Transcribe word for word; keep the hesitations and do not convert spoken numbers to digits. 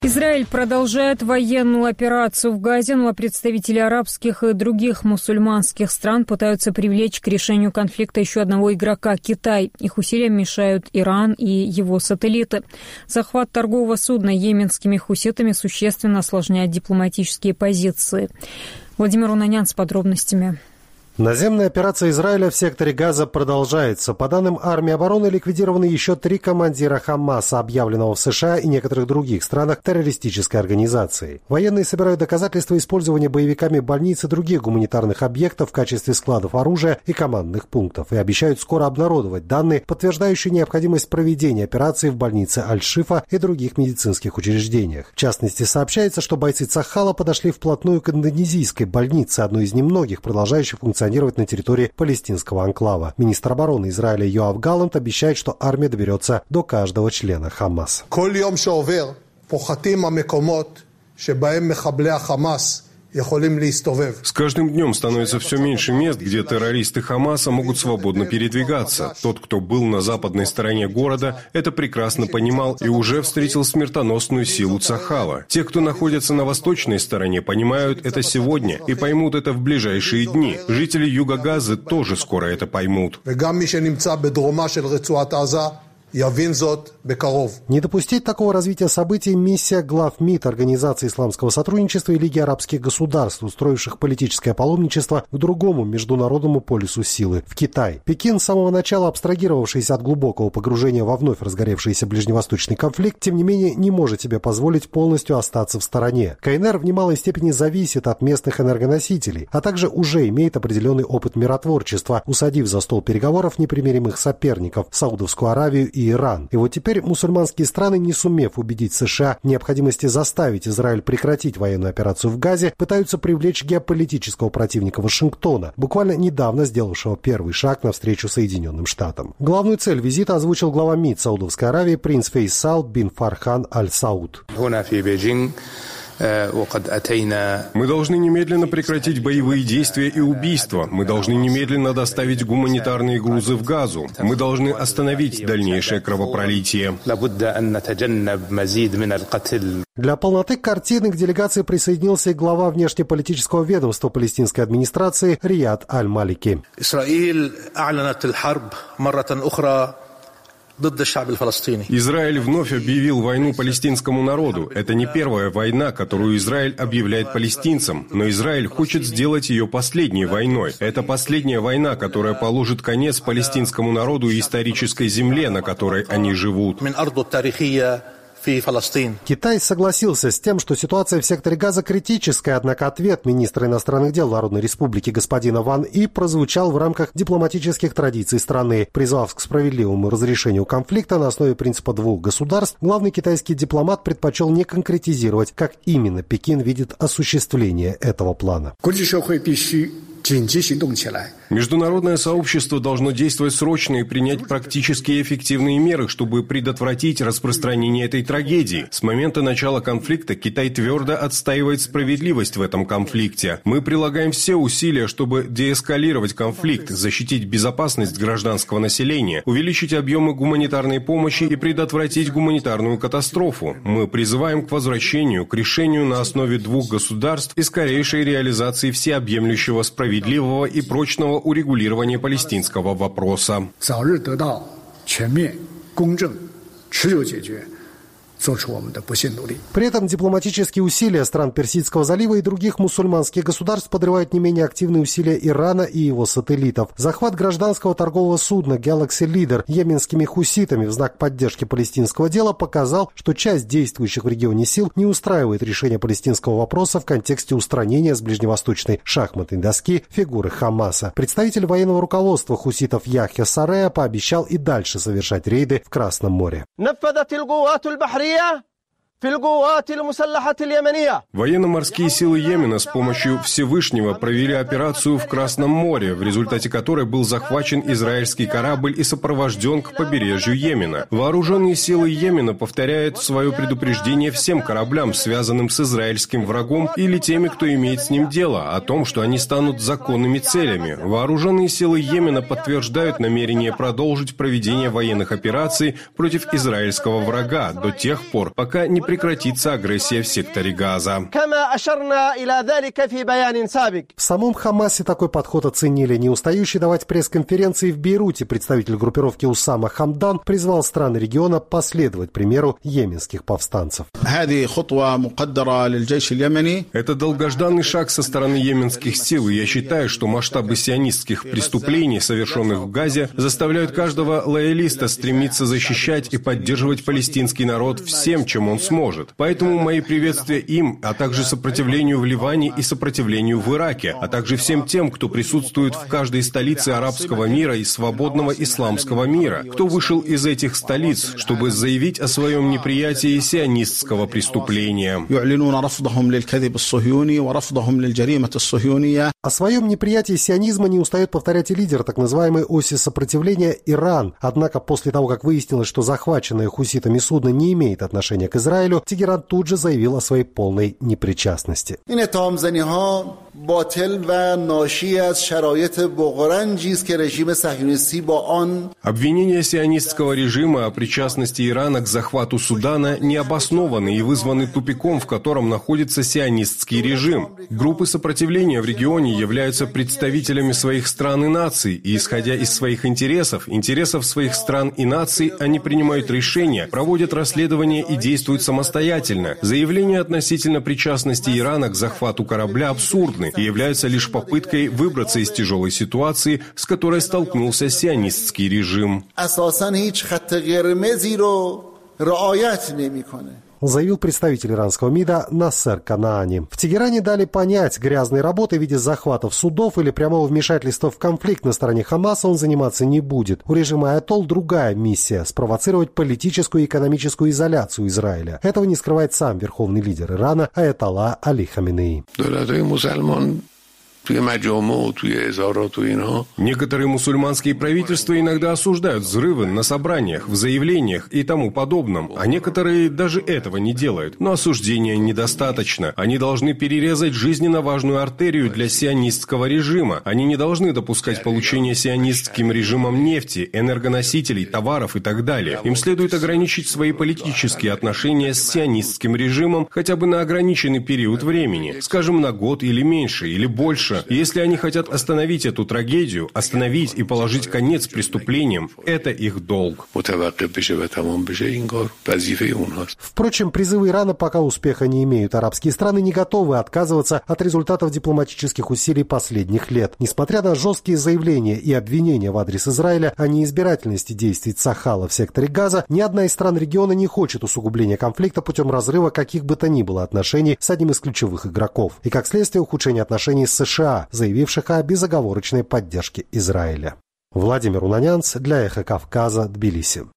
Израиль продолжает военную операцию в Газе, но представители арабских и других мусульманских стран пытаются привлечь к решению конфликта еще одного игрока – Китай. Их усилиям мешают Иран и его сателлиты. Захват торгового судна йеменскими хуситами существенно осложняет дипломатические позиции. Владимир Унанян с подробностями. Наземная операция Израиля в секторе Газа продолжается. По данным армии обороны, ликвидированы еще три командира Хамаса, объявленного в США и некоторых других странах террористической организацией. Военные собирают доказательства использования боевиками больниц и других гуманитарных объектов в качестве складов оружия и командных пунктов и обещают скоро обнародовать данные, подтверждающие необходимость проведения операции в больнице Аль-Шифа и других медицинских учреждениях. В частности, сообщается, что бойцы Цахала подошли вплотную к индонезийской больнице, одной из немногих, продолжающих функционировать на территории палестинского анклава. Министр обороны Израиля Йоав Галлант обещает, что армия доберется до каждого члена Хамас. С каждым днем становится все меньше мест, где террористы Хамаса могут свободно передвигаться. Тот, кто был на западной стороне города, это прекрасно понимал и уже встретил смертоносную силу Цахала. Те, кто находится на восточной стороне, понимают это сегодня и поймут это в ближайшие дни. Жители юга Газы тоже скоро это поймут. Не допустить такого развития событий миссия глав МИД Организации исламского сотрудничества и Лиги арабских государств, устроивших политическое паломничество к другому международному полюсу силы – в Китай. Пекин, с самого начала абстрагировавшийся от глубокого погружения во вновь разгоревшийся ближневосточный конфликт, тем не менее не может себе позволить полностью остаться в стороне. КНР в немалой степени зависит от местных энергоносителей, а также уже имеет определенный опыт миротворчества, усадив за стол переговоров непримиримых соперников – Саудовскую Аравию и Иран. И вот теперь мусульманские страны, не сумев убедить США в необходимости заставить Израиль прекратить военную операцию в Газе, пытаются привлечь геополитического противника Вашингтона, буквально недавно сделавшего первый шаг навстречу Соединенным Штатам. Главную цель визита озвучил глава МИД Саудовской Аравии принц Фейсал бин Фархан аль-Сауд. Мы должны немедленно прекратить боевые действия и убийства. Мы должны немедленно доставить гуманитарные грузы в Газу. Мы должны остановить дальнейшее кровопролитие. Для полноты картины к делегации присоединился и глава внешнеполитического ведомства палестинской администрации Рияд аль-Малики. Израиль вновь объявил войну палестинскому народу. Это не первая война, которую Израиль объявляет палестинцам, но Израиль хочет сделать ее последней войной. Это последняя война, которая положит конец палестинскому народу и исторической земле, на которой они живут. Китай согласился с тем, что ситуация в секторе Газа критическая, однако ответ министра иностранных дел Народной Республики господина Ван И прозвучал в рамках дипломатических традиций страны. Призвав к справедливому разрешению конфликта на основе принципа двух государств, главный китайский дипломат предпочел не конкретизировать, как именно Пекин видит осуществление этого плана. Международное сообщество должно действовать срочно и принять практически эффективные меры, чтобы предотвратить распространение этой трагедии. С момента начала конфликта Китай твердо отстаивает справедливость в этом конфликте. Мы прилагаем все усилия, чтобы деэскалировать конфликт, защитить безопасность гражданского населения, увеличить объемы гуманитарной помощи и предотвратить гуманитарную катастрофу. Мы призываем к возвращению, к решению на основе двух государств и скорейшей реализации всеобъемлющего справедливого и прочного урегулирования палестинского вопроса. При этом дипломатические усилия стран Персидского залива и других мусульманских государств подрывают не менее активные усилия Ирана и его сателлитов. Захват гражданского торгового судна Galaxy Leader йеменскими хуситами в знак поддержки палестинского дела показал, что часть действующих в регионе сил не устраивает решение палестинского вопроса в контексте устранения с ближневосточной шахматной доски фигуры Хамаса. Представитель военного руководства хуситов Яхья Сарея пообещал и дальше совершать рейды в Красном море. Военно-морские силы Йемена с помощью Всевышнего провели операцию в Красном море, в результате которой был захвачен израильский корабль и сопровожден к побережью Йемена. Вооруженные силы Йемена повторяют свое предупреждение всем кораблям, связанным с израильским врагом или теми, кто имеет с ним дело, о том, что они станут законными целями. Вооруженные силы Йемена подтверждают намерение продолжить проведение военных операций против израильского врага до тех пор, пока не прекратится агрессия в секторе Газа. В самом Хамасе такой подход оценили. Не устающий давать пресс-конференции в Бейруте представитель группировки Усама Хамдан призвал страны региона последовать примеру йеменских повстанцев. Это долгожданный шаг со стороны йеменских сил, и я считаю, что масштабы сионистских преступлений, совершенных в Газе, заставляют каждого лоялиста стремиться защищать и поддерживать палестинский народ всем, чем он сможет. Поэтому мои приветствия им, а также сопротивлению в Ливане и сопротивлению в Ираке, а также всем тем, кто присутствует в каждой столице арабского мира и свободного исламского мира, кто вышел из этих столиц, чтобы заявить о своем неприятии сионистского преступления. О своем неприятии сионизма не устает повторять и лидер так называемой оси сопротивления Иран. Однако после того, как выяснилось, что захваченное хуситами судно не имеет отношения к Израилю, Тегеран тут же заявил о своей полной непричастности. Обвинения сионистского режима о причастности Ирана к захвату Судана не обоснованы и вызваны тупиком, в котором находится сионистский режим. Группы сопротивления в регионе являются представителями своих стран и наций, и, исходя из своих интересов, интересов своих стран и наций, они принимают решения, проводят расследования и действуют самостоятельно. Заявления относительно причастности Ирана к захвату корабля абсурдны и являются лишь попыткой выбраться из тяжелой ситуации, с которой столкнулся сионистский режим. Заявил представитель иранского МИДа Насер Канаани. В Тегеране дали понять, грязной работой в виде захватов судов или прямого вмешательства в конфликт на стороне Хамаса он заниматься не будет. У режима Аятолл другая миссия – спровоцировать политическую и экономическую изоляцию Израиля. Этого не скрывает сам верховный лидер Ирана Аятолла Али Хаминеи. Некоторые мусульманские правительства иногда осуждают взрывы на собраниях, в заявлениях и тому подобном, а некоторые даже этого не делают. Но осуждения недостаточно. Они должны перерезать жизненно важную артерию для сионистского режима. Они не должны допускать получение сионистским режимом нефти, энергоносителей, товаров и так далее. Им следует ограничить свои политические отношения с сионистским режимом хотя бы на ограниченный период времени, скажем, на год или меньше, или больше. Если они хотят остановить эту трагедию, остановить и положить конец преступлениям, это их долг. Впрочем, призывы Ирана пока успеха не имеют. Арабские страны не готовы отказываться от результатов дипломатических усилий последних лет. Несмотря на жесткие заявления и обвинения в адрес Израиля о неизбирательности действий Цахала в секторе Газа, ни одна из стран региона не хочет усугубления конфликта путем разрыва каких бы то ни было отношений с одним из ключевых игроков. И как следствие ухудшения отношений с США, заявивших о безоговорочной поддержке Израиля. Владимир Унанянц для Эхо Кавказа, Тбилиси.